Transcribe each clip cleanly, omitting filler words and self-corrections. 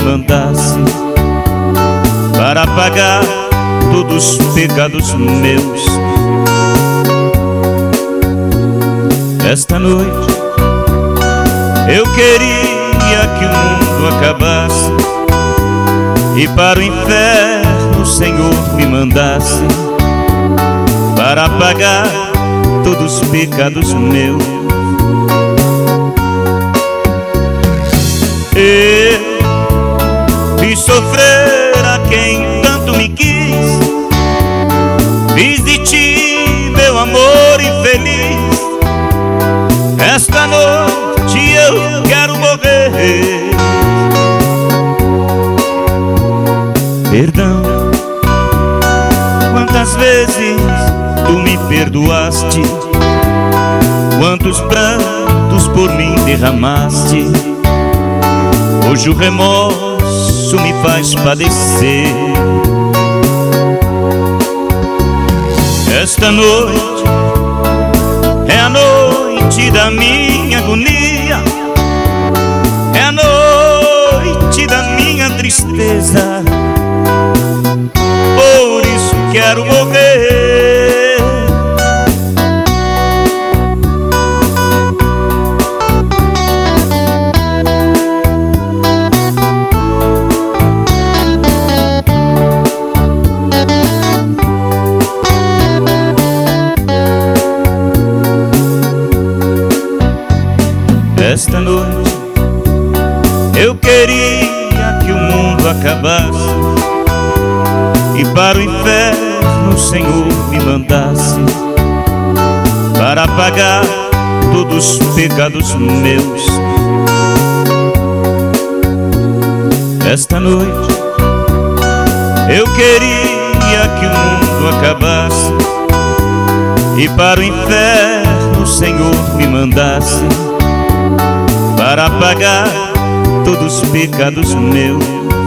mandasse para pagar todos os pecados meus. Esta noite eu queria que o mundo acabasse e para o inferno o Senhor me mandasse para pagar todos os pecados meus. Eu fiz sofrer a quem tanto me quis, fiz de ti meu amor infeliz. Esta noite eu quero morrer. Perdão, quantas vezes tu me perdoaste, quantos prantos por mim derramaste. Hoje o remorso me faz padecer. Esta noite é a noite da minha agonia, é a noite da minha tristeza. Por isso quero morrer. Esta noite eu queria que o mundo acabasse e para o inferno o Senhor me mandasse para pagar todos os pecados meus. Esta noite eu queria que o mundo acabasse e para o inferno o Senhor me mandasse para pagar todos os pecados meus.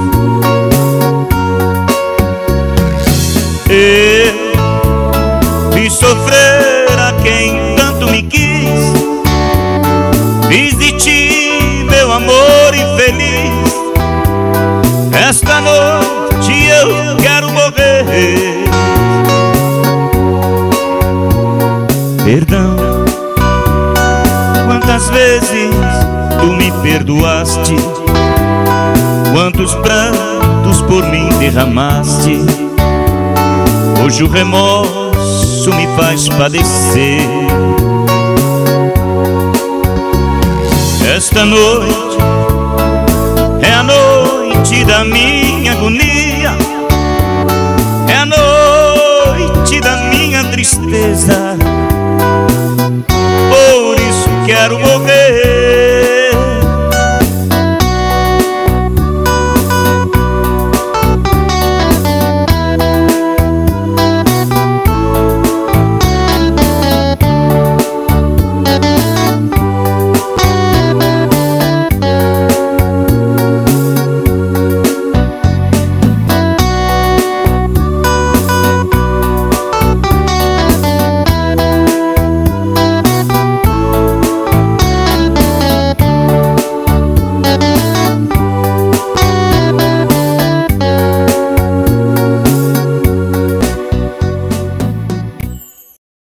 Eu fiz sofrer a quem tanto me quis, fiz de ti meu amor infeliz. Esta noite eu quero morrer. Perdão, quantas vezes tu me perdoaste, quantos prantos por mim derramaste. Hoje o remorso me faz padecer. Esta noite é a noite da minha